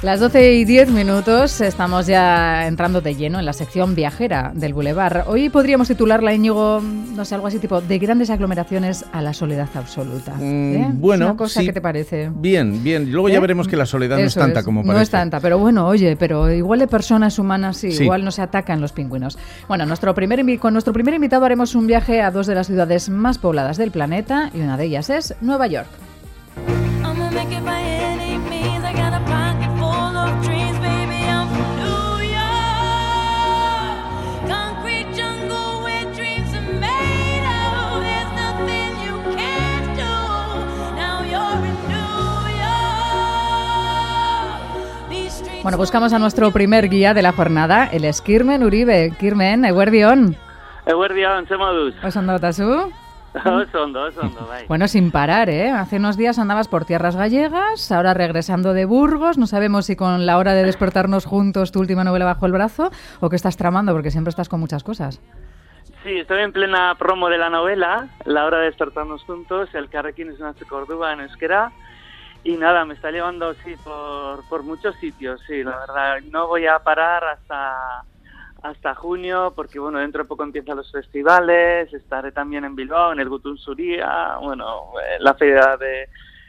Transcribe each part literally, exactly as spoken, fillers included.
Las doce y diez minutos, estamos ya entrando de lleno en la sección viajera del Boulevard. Hoy podríamos titularla, Íñigo, no sé, algo así tipo, de grandes aglomeraciones a la soledad absoluta. ¿Eh? Mm, bueno, ¿Es una cosa sí, que te parece? Bien, bien. Luego ¿Eh? ya veremos que la soledad Eso no es tanta es, como parece. No es tanta, pero bueno, oye, pero igual de personas humanas sí, Sí. igual no se atacan los pingüinos. Bueno, nuestro primer invi- con nuestro primer invitado haremos un viaje a dos de las ciudades más pobladas del planeta y una de ellas es Nueva York. Bueno, buscamos a nuestro primer guía de la jornada, el es Kirmen Uribe. Kirmen, eguerdion. Eguerdion, ze moduz. Oso ondo tazu? Oso ondo, oso ondo, bai. Bueno, sin parar, ¿eh? Hace unos días andabas por tierras gallegas, ahora regresando de Burgos. No sabemos si con La hora de despertarnos juntos, tu última novela bajo el brazo, o qué estás tramando, porque siempre estás con muchas cosas. Sí, estoy en plena promo de la novela, La hora de despertarnos juntos, el Elkarrekin esnatzeko ordua en euskera. Y nada, me está llevando sí por, por muchos sitios, sí, la verdad. No voy a parar hasta hasta junio, porque bueno, dentro de poco empiezan los festivales, estaré también en Bilbao, en el Gutun Zuria, bueno, la feria de,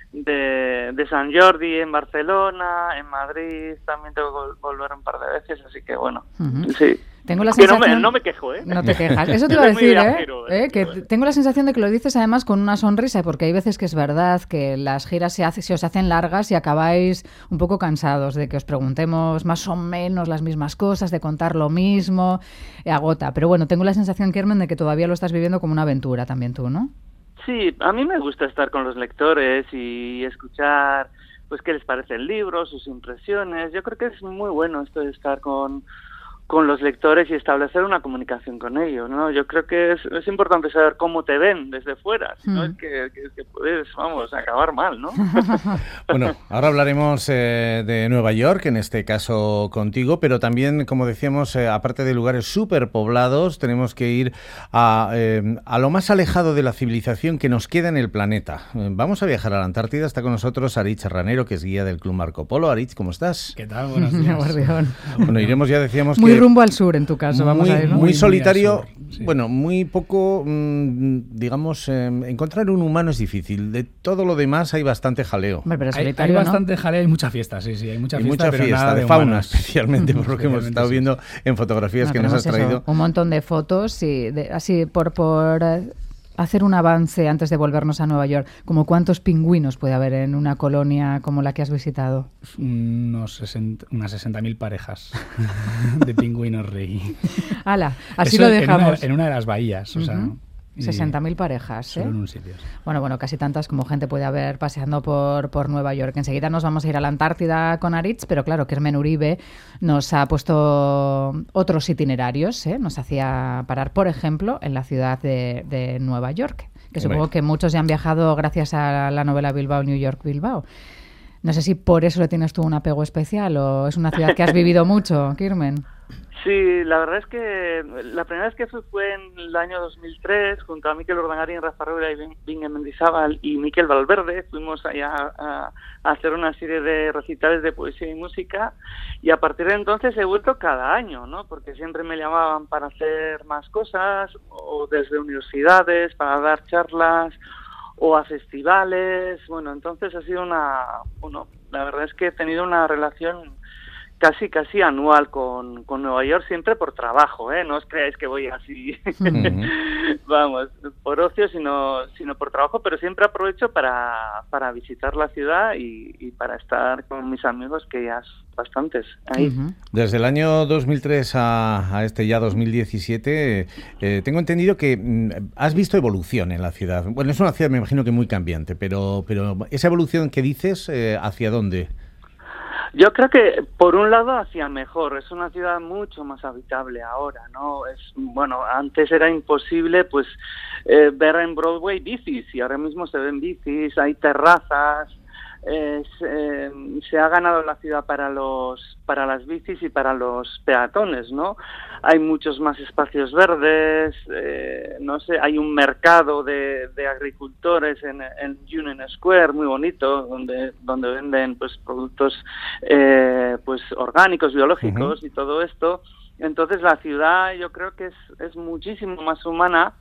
de, de San Jordi en Barcelona, en Madrid, también tengo que volver un par de veces, así que bueno, uh-huh. sí. Tengo la que sensación... no, me, no me quejo, ¿eh? No te quejas. Eso te iba a decir, ¿eh? ¿eh? Que tengo la sensación de que lo dices además con una sonrisa, porque hay veces que es verdad que las giras se, hace, se os hacen largas y acabáis un poco cansados de que os preguntemos más o menos las mismas cosas, de contar lo mismo, agota. Pero bueno, tengo la sensación, Kirmen, de que todavía lo estás viviendo como una aventura también tú, ¿no? Sí, a mí me gusta estar con los lectores y escuchar pues qué les parece el libro, sus impresiones. Yo creo que es muy bueno esto de estar con... con los lectores y establecer una comunicación con ellos, ¿no? Yo creo que es, es importante saber cómo te ven desde fuera, si no mm. es que, que, que puedes, vamos, acabar mal, ¿no? Bueno, ahora hablaremos eh, de Nueva York, en este caso contigo, pero también, como decíamos, eh, aparte de lugares súper poblados, tenemos que ir a, eh, a lo más alejado de la civilización que nos queda en el planeta. Eh, vamos a viajar a la Antártida, está con nosotros Aritz Ranero, que es guía del Club Marco Polo. Aritz, ¿cómo estás? ¿Qué tal? Buenos días. Bueno, iremos, ya decíamos Muy que... rumbo al sur, en tu caso, vamos muy, a ir, ¿no? Muy, muy solitario, muy sí. Bueno, muy poco, mmm, digamos, eh, encontrar un humano es difícil. De todo lo demás hay bastante jaleo. Hombre, pero hay, hay bastante ¿no? jaleo y mucha fiesta, sí, sí, hay mucha y fiesta, mucha pero fiesta, nada de, de fauna humanos. especialmente, por lo que hemos estado viendo en fotografías no, que nos has traído. Eso, un montón de fotos, y de, así por... por hacer un avance antes de volvernos a Nueva York, como cuántos pingüinos puede haber en una colonia como la que has visitado. Unos sesenta, unas sesenta mil parejas de pingüinos rey. Ala, así Eso lo dejamos. En una, en una de las bahías, o uh-huh. sea... sesenta mil parejas, ¿eh? Solo en un sitio. Bueno, bueno, casi tantas como gente puede haber paseando por, por Nueva York. Enseguida nos vamos a ir a la Antártida con Aritz, pero claro, Kirmen Uribe nos ha puesto otros itinerarios, ¿eh? Nos hacía parar, por ejemplo, en la ciudad de, de Nueva York, que supongo bueno. que muchos ya han viajado gracias a la novela Bilbao, New York, Bilbao. No sé si por eso le tienes tú un apego especial o es una ciudad que has vivido mucho, Kirmen. Sí, la verdad es que la primera vez que fui fue en el año dos mil tres, junto a Mikel Urdangarín, Rafa Rubira y Bingen Mendizábal y Mikel Valverde. Fuimos allá a, a hacer una serie de recitales de poesía y música, y a partir de entonces he vuelto cada año, ¿no? Porque siempre me llamaban para hacer más cosas, o desde universidades, para dar charlas, o a festivales. Bueno, entonces ha sido una... Bueno, la verdad es que he tenido una relación casi casi anual con, con Nueva York, siempre por trabajo, ¿eh? No os creáis que voy así, uh-huh. vamos, por ocio, sino sino por trabajo, pero siempre aprovecho para, para visitar la ciudad y, y para estar con mis amigos, que ya son bastantes ahí. Uh-huh. Desde el año dos mil tres a, a este ya dos mil diecisiete, eh, tengo entendido que mm, has visto evolución en la ciudad. Bueno, es una ciudad, me imagino que muy cambiante, pero, pero esa evolución que dices, eh, ¿hacia dónde? Yo creo que, por un lado, hacia mejor. Es una ciudad mucho más habitable ahora, ¿no? Es, bueno, antes era imposible, pues, eh, ver en Broadway bicis, y ahora mismo se ven bicis, hay terrazas, eh, se, se ha ganado la ciudad para los para las bicis y para los peatones, ¿no? Hay muchos más espacios verdes, eh, no sé, hay un mercado de, de agricultores en, en Union Square muy bonito, donde donde venden pues productos eh, pues orgánicos, biológicos uh-huh. y todo esto. Entonces la ciudad yo creo que es es muchísimo más humana.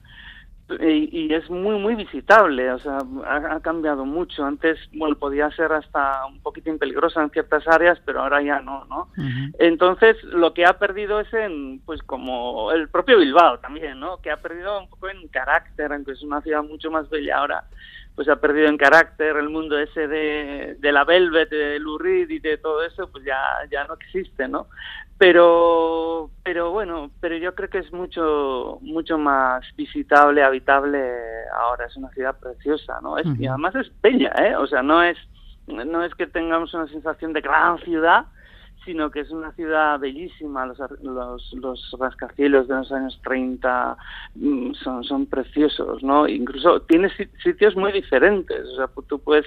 Y, y es muy, muy visitable, o sea, ha, ha cambiado mucho. Antes, bueno, podía ser hasta un poquitín peligrosa en ciertas áreas, pero ahora ya no, ¿no? Uh-huh. Entonces, lo que ha perdido es en, pues como el propio Bilbao también, ¿no? Que ha perdido un poco en carácter, aunque es una ciudad mucho más bella ahora, pues ha perdido en carácter. El mundo ese de, de la Velvet, de Lou Reed y de todo eso, pues ya, ya no existe, ¿no? Pero, pero bueno, pero yo creo que es mucho, mucho más visitable, habitable ahora. Es una ciudad preciosa, ¿no? Es, uh-huh. Y además es bella, ¿eh? O sea, no es, no es que tengamos una sensación de gran ciudad, sino que es una ciudad bellísima. Los, los, los rascacielos de los años treinta son, son preciosos, ¿no? Incluso tiene sitios muy diferentes. O sea, tú puedes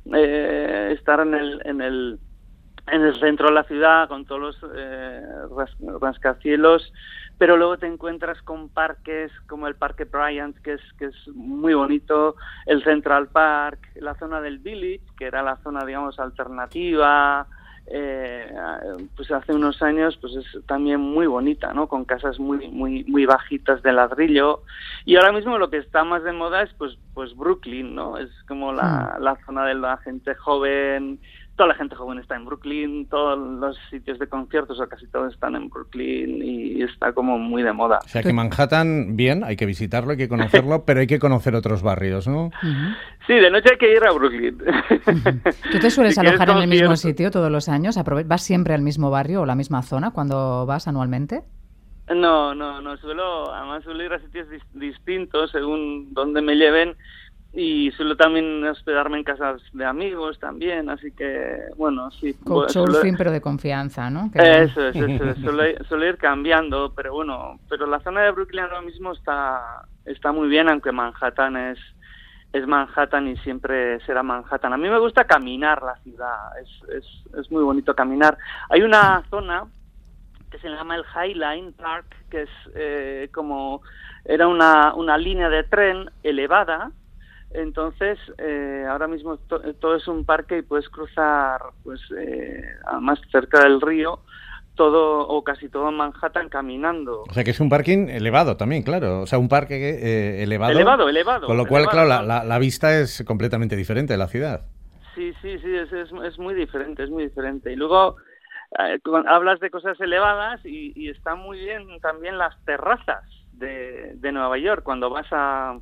eh, estar en el, en el en el centro de la ciudad con todos los eh, ras, rascacielos, pero luego te encuentras con parques como el Parque Bryant, que es que es muy bonito, el Central Park, la zona del Village, que era la zona, digamos, alternativa. Eh, pues hace unos años pues es también muy bonita, ¿no? Con casas muy muy muy bajitas de ladrillo, y ahora mismo lo que está más de moda es pues pues Brooklyn, ¿no? Es como la, mm. la zona de la gente joven. Toda la gente joven está en Brooklyn, todos los sitios de conciertos, o casi todos están en Brooklyn, y está como muy de moda. O sea que Manhattan, bien, hay que visitarlo, hay que conocerlo, pero hay que conocer otros barrios, ¿no? Uh-huh. Sí, de noche hay que ir a Brooklyn. Uh-huh. ¿Tú te sueles si alojar en el mismo sitio todos los años? ¿Vas siempre al mismo barrio o la misma zona cuando vas anualmente? No, no, no, suelo, además suelo ir a sitios dis- distintos según dónde me lleven. Y suelo también hospedarme en casas de amigos también, así que, bueno, sí. Couchsurfing, suelo... pero de confianza, ¿no? Que eso es, eso es. Suele, suele ir cambiando, pero bueno, pero la zona de Brooklyn ahora mismo está está muy bien, aunque Manhattan es es Manhattan y siempre será Manhattan. A mí me gusta caminar la ciudad, es es, es muy bonito caminar. Hay una zona que se llama el High Line Park, que es eh, como, era una, una línea de tren elevada. Entonces, eh, ahora mismo to- todo es un parque y puedes cruzar, pues, eh, más cerca del río, todo o casi todo Manhattan caminando. O sea, que es un parking elevado también, claro. O sea, un parque eh, elevado. Elevado, elevado. Con lo cual, elevado, claro, la, la, la vista es completamente diferente de la ciudad. Sí, sí, sí, es, es, es muy diferente, es muy diferente. Y luego eh, hablas de cosas elevadas y, y están muy bien también las terrazas de, de Nueva York. Cuando vas a...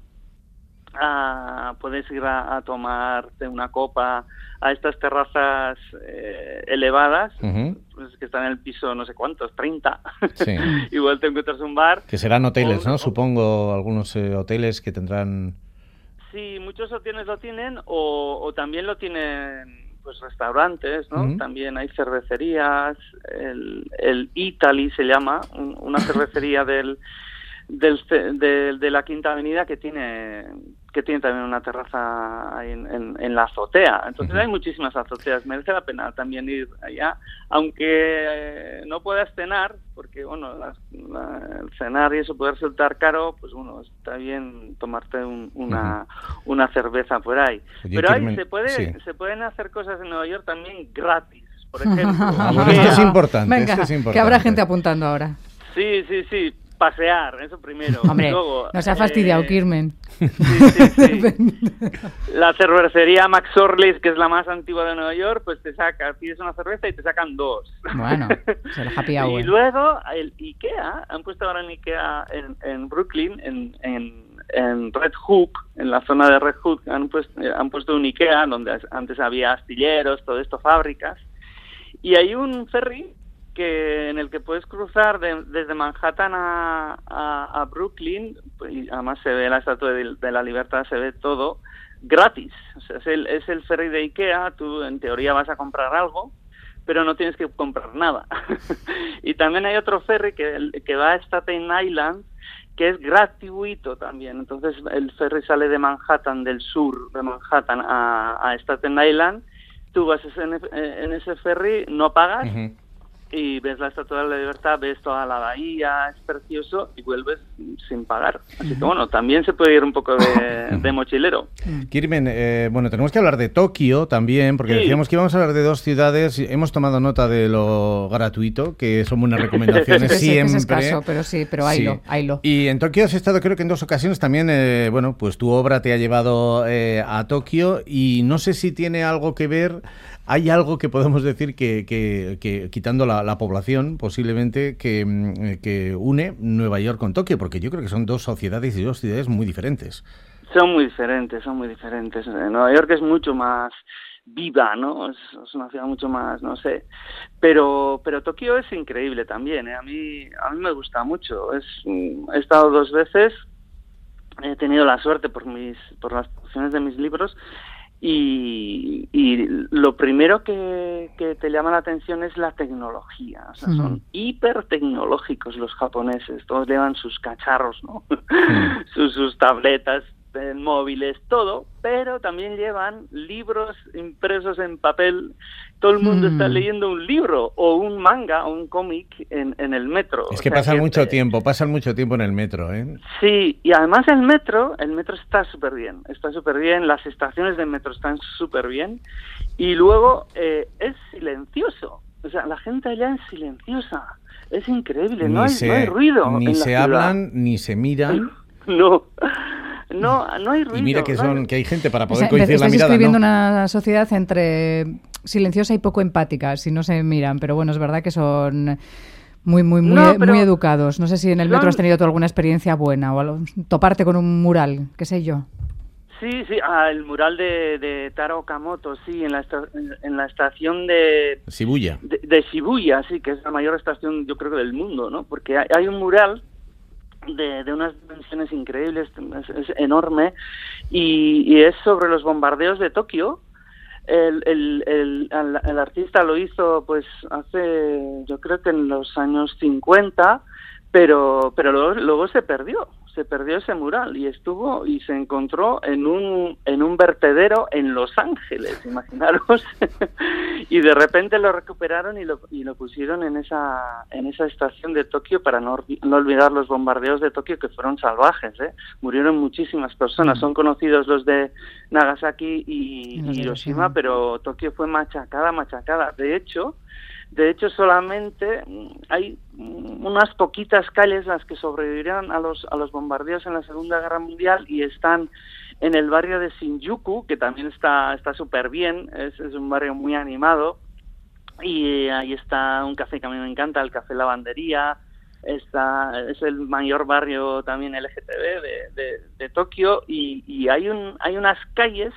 A, puedes ir a, a tomarte una copa a estas terrazas eh, elevadas, uh-huh. pues, que están en el piso no sé cuántos, treinta. Sí. Igual te encuentras un bar. Que serán hoteles, o, ¿no? Supongo algunos eh, hoteles que tendrán... Sí, muchos hoteles lo tienen, o, o también lo tienen pues restaurantes, ¿no? Uh-huh. También hay cervecerías, el, el Italy se llama, un, una cervecería del... Del, de, de la Quinta Avenida que tiene que tiene también una terraza ahí en, en, en la azotea. Entonces uh-huh. hay muchísimas azoteas, merece la pena también ir allá, aunque eh, no puedas cenar, porque bueno, la, la, el cenar y eso puede resultar caro, pues bueno, está bien tomarte un, una uh-huh. una cerveza por ahí. Oye, pero ahí me... se puede sí. se pueden hacer cosas en Nueva York también gratis, por ejemplo. Ah, bueno, esto es importante. Venga, esto es importante. Que habrá gente apuntando ahora. Sí, sí, sí. Pasear, eso primero. Hombre, luego, nos ha fastidiado eh, Kirmen. Sí, sí, sí. La cervecería McSorley's, que es la más antigua de Nueva York, pues te saca, pides una cerveza y te sacan dos. Bueno, es el happy hour. Y luego el IKEA, han puesto ahora en IKEA en, en Brooklyn, en, en, en Red Hook, en la zona de Red Hook, han puesto, han puesto un IKEA donde antes había astilleros, todo esto, fábricas, y hay un ferry que en el que puedes cruzar de, desde Manhattan a, a, a Brooklyn, y además se ve la Estatua de, de la Libertad, se ve todo gratis. O sea, es el, es el ferry de IKEA, tú en teoría vas a comprar algo, pero no tienes que comprar nada. Y también hay otro ferry que, que va a Staten Island, que es gratuito también. Entonces el ferry sale de Manhattan, del sur de Manhattan, a, a Staten Island, tú vas en, en ese ferry, no pagas, Uh-huh. y ves la Estatua de la Libertad, ves toda la bahía, es precioso, y vuelves sin pagar. Así que bueno, también se puede ir un poco de, de mochilero. Kirmen, eh, bueno, tenemos que hablar de Tokio también, porque Sí. decíamos que íbamos a hablar de dos ciudades. Hemos tomado nota de lo gratuito, que son buenas recomendaciones Sí, sí, que es siempre. escaso, pero sí, pero Sí. haylo, haylo. Y en Tokio has estado, creo que en dos ocasiones también, eh, bueno, pues tu obra te ha llevado eh, a Tokio, y no sé si tiene algo que ver. Hay algo que podemos decir que, que, que quitando la, la población, posiblemente, que, que une Nueva York con Tokio, porque yo creo que son dos sociedades y dos ciudades muy diferentes. Son muy diferentes, son muy diferentes. Nueva York es mucho más viva, ¿no? Es, es una ciudad mucho más, no sé. Pero pero Tokio es increíble también, ¿eh? A mí a mí me gusta mucho. Es, he estado dos veces, he tenido la suerte por mis por las traducciones de mis libros. Y, y lo primero que, que te llama la atención es la tecnología. O sea, Uh-huh. son hipertecnológicos los japoneses. Todos llevan sus cacharros, ¿no? Uh-huh. sus, sus tabletas, eh, móviles, todo. Pero también llevan libros impresos en papel. Todo el mundo Mm. está leyendo un libro o un manga o un cómic en, en el metro. Es O que sea, pasan mucho eh, tiempo, pasan mucho tiempo en el metro, ¿eh? Sí, y además el metro, el metro está súper bien, está súper bien, las estaciones de metro están súper bien, y luego eh, es silencioso, o sea, la gente allá es silenciosa, es increíble, no hay, se, no hay ruido ni en la se ciudad. hablan, ni se miran. No, no, no hay ruido. Y mira que no son hay- que hay gente para O poder sea, coincidir la estáis mirada, escribiendo ¿no? una sociedad entre silenciosa y poco empática, si no se miran, pero bueno, es verdad que son muy, muy, muy, No, pero muy educados. No sé si en el metro son- has tenido tú alguna experiencia buena o algo, toparte con un mural, qué sé yo. Sí, sí, ah, el mural de, de Taro Okamoto, sí, en la, esta- en, en la estación de, Shibuya. de, de Shibuya, sí, que es la mayor estación, yo creo que del mundo, ¿no? Porque hay, hay un mural de, de unas dimensiones increíbles, es, es enorme, y, y es sobre los bombardeos de Tokio. El, el, el, el, el artista lo hizo, pues, hace, yo creo que en los años cincuenta, pero pero luego, luego se perdió, se perdió ese mural y estuvo y se encontró en un en un vertedero en Los Ángeles, imaginaros. Y de repente lo recuperaron y lo y lo pusieron en esa en esa estación de Tokio para no, no olvidar los bombardeos de Tokio, que fueron salvajes, ¿eh? Murieron muchísimas personas, son conocidos los de Nagasaki y, Y los de y Hiroshima, Hiroshima. pero Tokio fue machacada, machacada. De hecho, De hecho, solamente hay unas poquitas calles las que sobrevivieron a los a los bombardeos en la Segunda Guerra Mundial y están en el barrio de Shinjuku, que también está está súper bien, es, es un barrio muy animado, y ahí está un café que a mí me encanta, el Café Lavandería. Está, es el mayor barrio también L G T B de, de, de Tokio, y, y hay un hay unas calles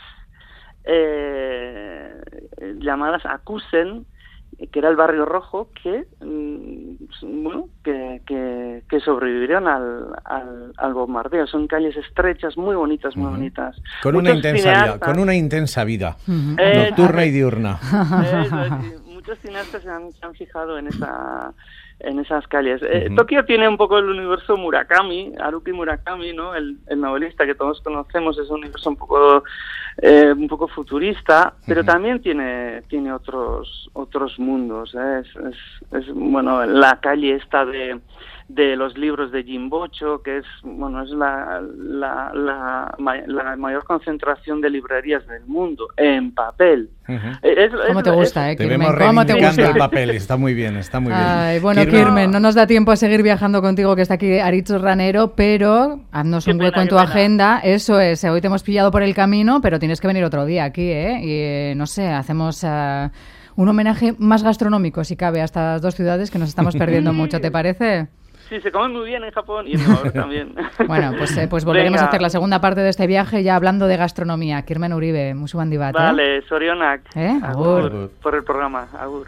eh, llamadas Akusen, que era el barrio rojo, que bueno que, que, que sobrevivieron al, al, al bombardeo. Son calles estrechas, muy bonitas, muy uh-huh. bonitas. Con Muchos una intensa cineastas, vida, con una intensa vida, uh-huh. eh, nocturna y diurna. Eso, sí. Muchos cineastas se han, se han fijado en esa en esas calles. Eh, Uh-huh. Tokio tiene un poco el universo Murakami, Haruki Murakami, ¿no? El, el novelista que todos conocemos, es un universo un poco eh, un poco futurista, pero uh-huh. también tiene tiene otros otros mundos. ¿eh? Es, es, es bueno, la calle esta de de los libros de Jimbocho, que es bueno es la, la, la, la mayor concentración de librerías del mundo en papel. Uh-huh. Es, ¿Cómo es, te gusta, es, eh, Te Kirmen? vemos ¿Cómo te reivindicando gusta? el papel, está muy bien, está muy bien. Ay, bueno, Kirmen, Kirmen, no nos da tiempo a seguir viajando contigo, que está aquí Aritz Ranero, pero haznos Qué un pena, hueco en qué tu pena. agenda. Eso es, hoy te hemos pillado por el camino, pero tienes que venir otro día aquí, ¿eh? Y eh, no sé, hacemos uh, un homenaje más gastronómico, si cabe, a estas dos ciudades que nos estamos perdiendo mucho, ¿te parece? Sí, se come muy bien en Japón y en Nueva York también. Bueno, pues, eh, pues volveremos Venga. a hacer la segunda parte de este viaje ya hablando de gastronomía. Kirmen Uribe, musu handi bat, Vale, ¿eh? Sorionak. ¿Eh? Agur. Agur. Por el programa, agur.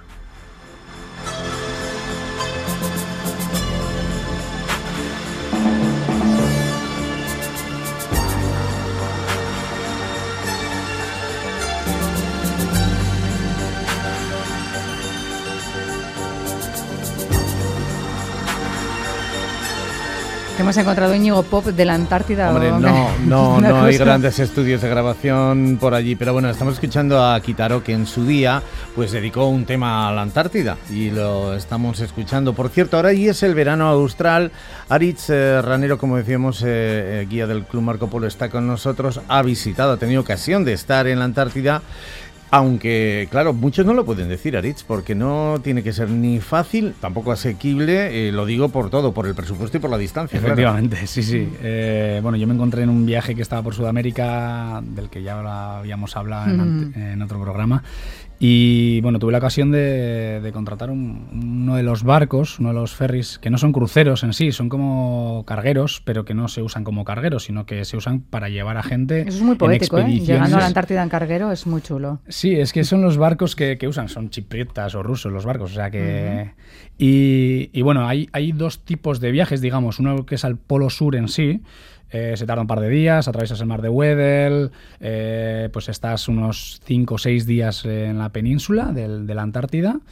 Que hemos encontrado Íñigo Pop de la Antártida. Hombre, o... no, no, Una no hay cosa. grandes estudios de grabación por allí, pero bueno, estamos escuchando a Kitaro, que en su día pues dedicó un tema a la Antártida y lo estamos escuchando. Por cierto, ahora y es el verano austral. Aritz eh, Ranero, como decíamos, eh, eh, guía del Club Marco Polo, está con nosotros, ha visitado, ha tenido ocasión de estar en la Antártida. Aunque, claro, muchos no lo pueden decir, Aritz, porque no tiene que ser ni fácil, tampoco asequible, eh, lo digo por todo, por el presupuesto y por la distancia. Efectivamente, claro. sí, sí. Eh, bueno, yo me encontré en un viaje que estaba por Sudamérica, del que ya habíamos hablado en, mm. en otro programa, y bueno, tuve la ocasión de, de contratar un, uno de los barcos, uno de los ferries, que no son cruceros en sí, son como cargueros, pero que no se usan como cargueros, sino que se usan para llevar a gente. Eso es muy poético, en ¿eh? Llegando a la Antártida en carguero es muy chulo. Sí, es que son los barcos que, que usan, son chipriotas o rusos los barcos, o sea que... Uh-huh. Y, y bueno, hay, hay dos tipos de viajes, digamos, uno que es al Polo Sur en sí, eh, se tarda un par de días, atraviesas el mar de Weddell, eh, pues estás unos cinco o seis días en la península de, de la Antártida,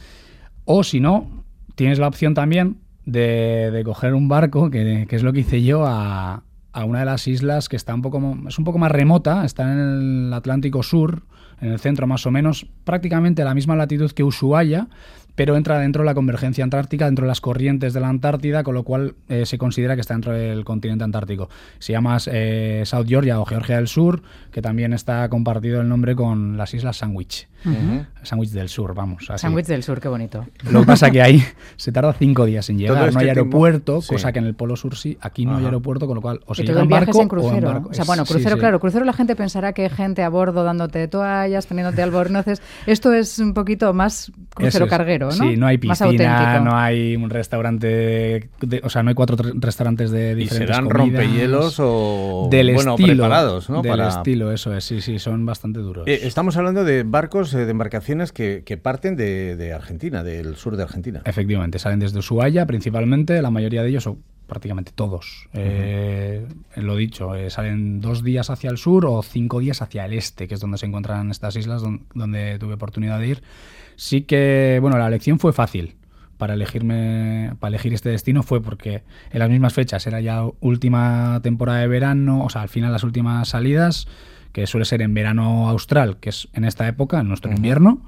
o si no, tienes la opción también de, de coger un barco, que, que es lo que hice yo, a, a una de las islas que está un poco, es un poco más remota, está en el Atlántico Sur, en el centro más o menos, prácticamente a la misma latitud que Ushuaia, pero entra dentro de la convergencia antártica, dentro de las corrientes de la Antártida, con lo cual eh, se considera que está dentro del continente antártico. Se llama eh, South Georgia o Georgia del Sur, que también está compartido el nombre con las Islas Sandwich. Uh-huh. Sandwich del Sur, vamos. Sandwich del Sur, qué bonito. Lo que pasa es que ahí se tarda cinco días en llegar. Este no hay aeropuerto, tiempo, cosa sí. que en el Polo Sur sí. Aquí no Ajá. hay aeropuerto, con lo cual o se y llega todo en el viaje barco es en crucero. o en barco. O sea, bueno, crucero, sí, sí. claro. Crucero la gente pensará que hay gente a bordo dándote toallas, poniéndote albornoces. Esto es un poquito más crucero es. carguero, ¿no? Sí, no hay piscina, no hay un restaurante, de, o sea, no hay cuatro restaurantes de diferentes ¿Y serán comidas. rompehielos o del bueno, estilo, preparados, ¿no? Del Para... estilo, eso es, sí, sí, son bastante duros. Eh, estamos hablando de barcos, eh, de embarcaciones que, que parten de, de Argentina, del sur de Argentina. Efectivamente, salen desde Ushuaia principalmente, la mayoría de ellos, o prácticamente todos. Uh-huh. Eh, lo dicho, eh, salen dos días hacia el sur o cinco días hacia el este, que es donde se encuentran estas islas, donde, donde tuve oportunidad de ir. Sí que, bueno, la elección fue fácil. Para elegirme, para elegir este destino fue porque en las mismas fechas era ya última temporada de verano, o sea, al final las últimas salidas, que suele ser en verano austral, que es en esta época, en nuestro uh-huh. invierno,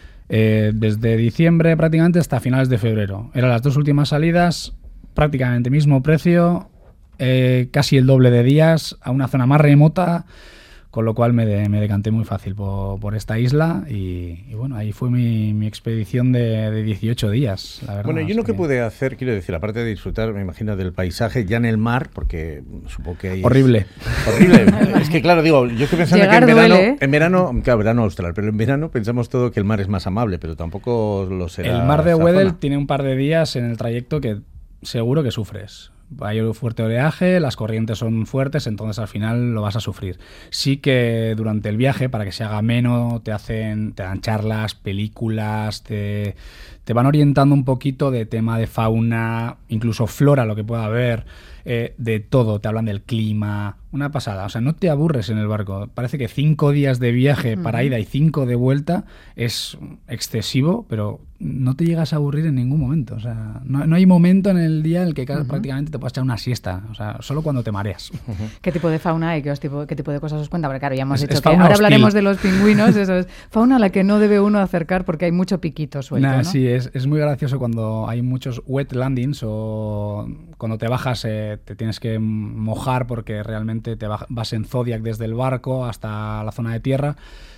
eh, desde diciembre prácticamente hasta finales de febrero. Eran las dos últimas salidas, prácticamente mismo precio, eh, casi el doble de días, a una zona más remota, con lo cual me, de, me decanté muy fácil por, por esta isla y, y bueno, ahí fue mi, mi expedición de, de dieciocho días, la verdad. Bueno, yo lo que, que pude hacer, quiero decir, aparte de disfrutar, me imagino, del paisaje ya en el mar, porque supongo que hay... Horrible. Es, horrible. Es que claro, digo, yo estoy pensando Llegar que en verano, duele. en verano, claro, verano austral, pero en verano pensamos todo que el mar es más amable, pero tampoco lo será. El mar de Weddell tiene un par de días en el trayecto que seguro que sufres. Hay un fuerte oleaje, las corrientes son fuertes, entonces al final lo vas a sufrir. Sí que durante el viaje, para que se haga ameno, te hacen, te dan charlas, películas, te, te van orientando un poquito de tema de fauna, incluso flora, lo que pueda haber, eh, de todo, te hablan del clima, una pasada. O sea, no te aburres en el barco. Parece que cinco días de viaje uh-huh. para ida y cinco de vuelta es excesivo, pero no te llegas a aburrir en ningún momento. O sea, no, no hay momento en el día en el que uh-huh. prácticamente te puedes echar una siesta. O sea, solo cuando te mareas. Uh-huh. ¿Qué tipo de fauna hay? ¿Qué tipo, qué tipo de cosas os cuenta? Porque claro, ya hemos es, dicho es que ahora hostil. Hablaremos de los pingüinos. Eso es fauna a la que no debe uno acercar porque hay mucho piquito suelto, nah, ¿no? Sí, es, es muy gracioso cuando hay muchos wet landings o cuando te bajas eh, te tienes que mojar porque realmente te vas en Zodiac desde el barco hasta la zona de tierra.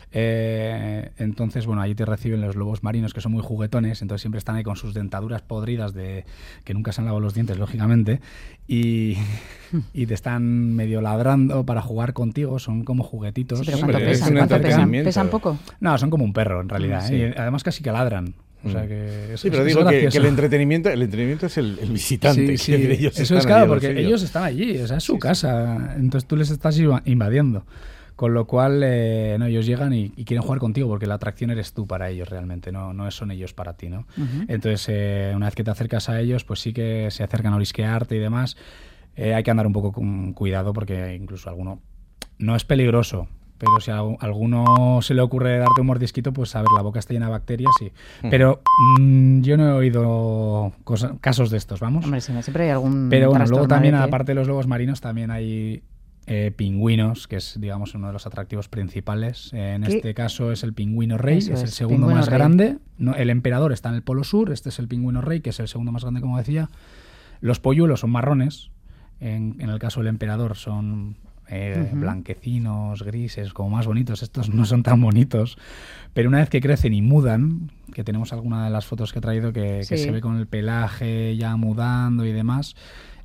Eh, entonces, bueno, allí te reciben los lobos marinos que son muy juguetones, entonces siempre están ahí con sus dentaduras podridas de que nunca se han lavado los dientes, lógicamente, y, y te están medio ladrando para jugar contigo, son como juguetitos. Sí, pero ¿cuánto Hombre, pesan? ¿Cuánto pesan? ¿Pesan poco? No, son como un perro en realidad, sí. ¿eh? Y además casi que ladran. O sea que es, sí, pero es, digo es que, que el entretenimiento el entretenimiento es el, el visitante. Sí, sí. Que ellos eso es claro, porque ellos están allí, o sea, es su sí, casa, sí. Entonces tú les estás invadiendo. Con lo cual, eh, no, ellos llegan y, y quieren jugar contigo porque la atracción eres tú para ellos realmente, no, no son ellos para ti, ¿no? Uh-huh. Entonces, eh, una vez que te acercas a ellos, pues sí que se acercan a olisquearte y demás. Eh, hay que andar un poco con cuidado porque incluso alguno no es peligroso, pero si a alguno se le ocurre darte un mordisquito, pues a ver, la boca está llena de bacterias, sí. Uh-huh. Pero mmm, yo no he oído cosa, casos de estos, vamos. Hombre, sí, siempre hay algún Pero bueno, luego también, aparte de los lobos marinos, también hay eh, pingüinos, que es, digamos, uno de los atractivos principales. En ¿Qué? Este caso es el pingüino rey, Eso es el segundo más rey. grande. No, el emperador está en el polo sur, este es el pingüino rey, que es el segundo más grande, como decía. Los polluelos son marrones, en, en el caso del emperador son... Eh, uh-huh. blanquecinos, grises, como más bonitos. Estos no son tan bonitos, pero una vez que crecen y mudan, que tenemos alguna de las fotos que he traído que, sí. que se ve con el pelaje ya mudando y demás,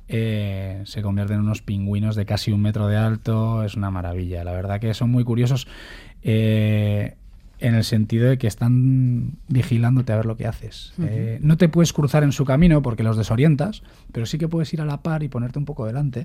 eh, se convierten en unos pingüinos de casi un metro de alto. Es una maravilla, la verdad que son muy curiosos, eh, en el sentido de que están vigilándote a ver lo que haces. Uh-huh. Eh, no te puedes cruzar en su camino porque los desorientas, pero sí que puedes ir a la par y ponerte un poco delante.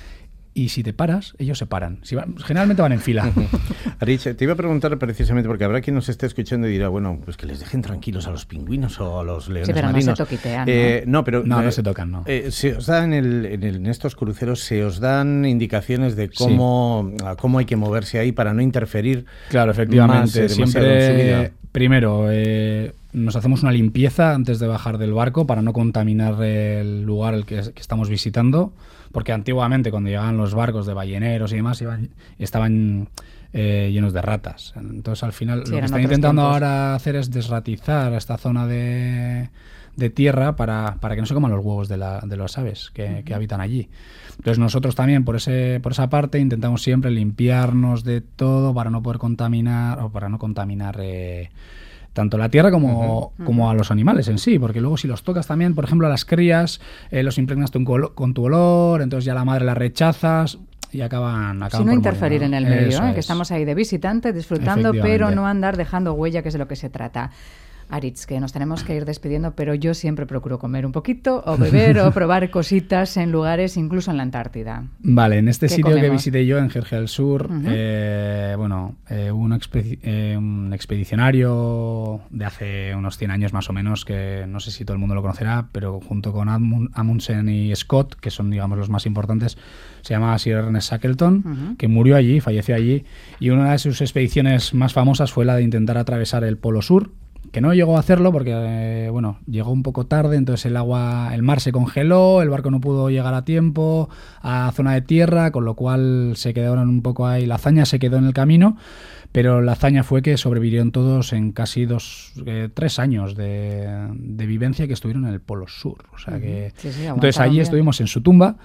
Y si te paras, ellos se paran. Si van, generalmente van en fila. Arich, te iba a preguntar precisamente, porque habrá quien nos esté escuchando y dirá, bueno, pues que les dejen tranquilos a los pingüinos o a los leones sí, pero marinos. No se toquitean, ¿no? Eh, no, pero, no, eh, no se tocan, no. Eh, se os dan en, el, en, el, en estos cruceros, se os dan indicaciones de cómo, sí. cómo hay que moverse ahí para no interferir. Claro, efectivamente. Más, siempre, primero, eh, nos hacemos una limpieza antes de bajar del barco para no contaminar el lugar el que, que estamos visitando. Porque antiguamente, cuando llegaban los barcos de balleneros y demás, iban, estaban eh, llenos de ratas. Entonces, al final, sí, lo que están intentando tiempos. ahora hacer es desratizar esta zona de, de tierra para, para que no se coman los huevos de, la, de las aves que, uh-huh. que habitan allí. Entonces, nosotros también, por ese por esa parte, intentamos siempre limpiarnos de todo para no poder contaminar, o para no contaminar... Eh, tanto la tierra como, uh-huh. como a los animales en sí, porque luego si los tocas también, por ejemplo, a las crías, eh, los impregnas tu colo- con tu olor, entonces ya la madre la rechazas y acaban... acaban si no interferir morir, ¿no? en el medio, ¿eh? es. Que estamos ahí de visitante, disfrutando, pero no andar dejando huella, que es de lo que se trata. Aritz, que nos tenemos que ir despidiendo, pero yo siempre procuro comer un poquito, o beber, o probar cositas en lugares, incluso en la Antártida. Vale, en este sitio comemos? que visité yo, en Jerje del Sur, uh-huh. eh, bueno, eh, un, expedi- eh, un expedicionario de hace unos cien años más o menos, que no sé si todo el mundo lo conocerá, pero junto con Amund- Amundsen y Scott, que son, digamos, los más importantes, se llamaba Sir Ernest Shackleton, uh-huh. que murió allí, falleció allí, y una de sus expediciones más famosas fue la de intentar atravesar el Polo Sur, que no llegó a hacerlo porque, eh, bueno, llegó un poco tarde, entonces el agua, el mar se congeló, el barco no pudo llegar a tiempo a zona de tierra, con lo cual se quedaron un poco ahí, la hazaña se quedó en el camino, pero la hazaña fue que sobrevivieron todos en casi dos, eh, tres años de, de vivencia que estuvieron en el Polo Sur, o sea que, sí, sí, entonces allí bien. Estuvimos en su tumba.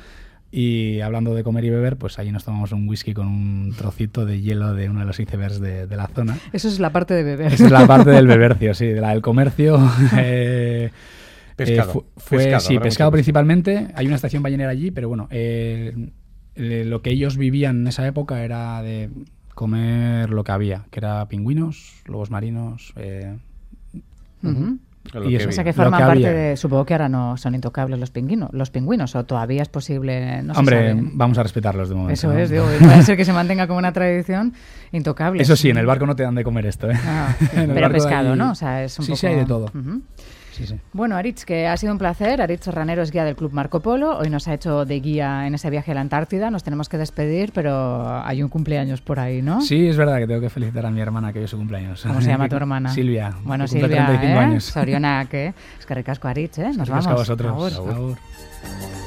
Y hablando de comer y beber, pues allí nos tomamos un whisky con un trocito de hielo de uno de los icebergs de, de la zona. Eso es la parte de beber. Esa es la parte del bebercio, sí, de la del comercio. eh, pescado. Eh, fu- fue, pescado. Sí, pescado principalmente. Hay una estación ballenera allí, pero bueno, eh, eh, lo que ellos vivían en esa época era de comer lo que había, que era pingüinos, lobos marinos... Eh, uh-huh. Y eso, o sea que forman parte de... Supongo que ahora no son intocables los pingüinos, los pingüinos, o todavía es posible... No Hombre, se sabe. Vamos a respetarlos de momento. Eso ¿no? es, digo, puede ser que se mantenga como una tradición intocable. Eso sí, en el barco no te dan de comer esto, ¿eh? Ah, pero pescado, hay... ¿no? O sea, es un sí, poco... sí, hay de todo. Uh-huh. Sí, sí. Bueno, Aritz, que ha sido un placer. Aritz Ranero es guía del Club Marco Polo. Hoy nos ha hecho de guía en ese viaje a la Antártida. Nos tenemos que despedir, pero hay un cumpleaños por ahí, ¿no? Sí, es verdad que tengo que felicitar a mi hermana, que hoy es su cumpleaños. ¿Cómo se llama tu hermana? Silvia. Bueno, Silvia, treinta y cinco ¿eh? años. Sorionak, ¿eh? Es que ricasco, Aritz, ¿eh? Nos vamos. A vosotros. Agur. Agur.